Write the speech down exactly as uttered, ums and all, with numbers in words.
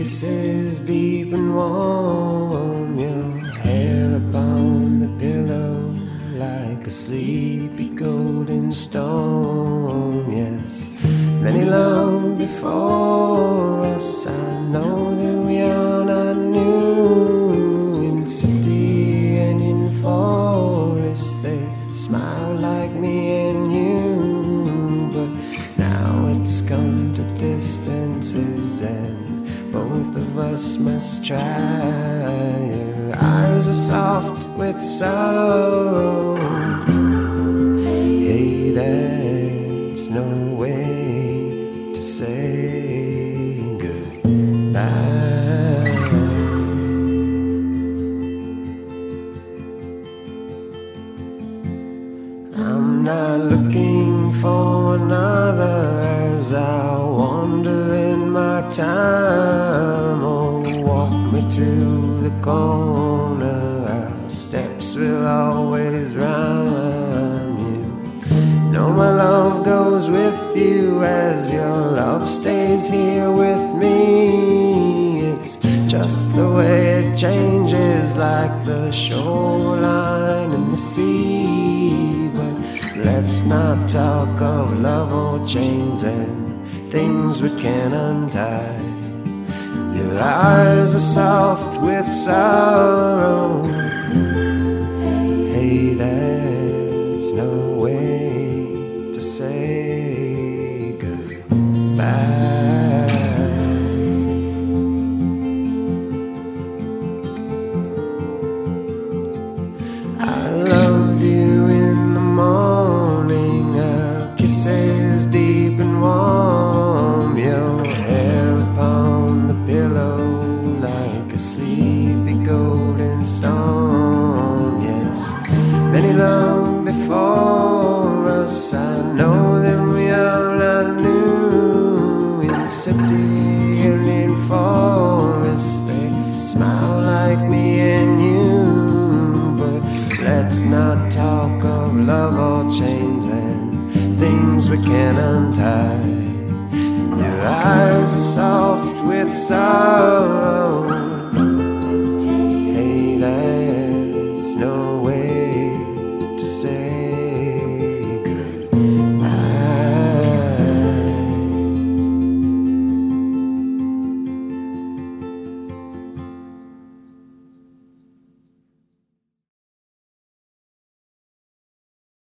kisses deep and warm, your hair upon the pillow like a sleepy golden storm. Yes, many long before us, I know that we are not new. In city and in forest, they smile like me and you. But now it's come to distances, and both of us must try. Your eyes are soft with sorrow. Hey, there's no way to say goodbye. I'm not looking for another as I wander in my time. Oh, walk me to the corner, our steps will always rhyme. You know my love goes with you as your love stays here with me. It's just the way it changes, like the shoreline and the sea. But let's not talk of love or chains and things we can untie. Your eyes are soft with sorrow. Hey, there's no way to say goodbye. I loved you in the morning, our kisses deep and warm, your hair upon the pillow like a sleepy golden storm. Yes, many long before us, I know that we are not new. In city and in forest, they smile like me and you. But let's not talk of love or chains and things we can untie. Your eyes are soft with sorrow. Hey, there's no way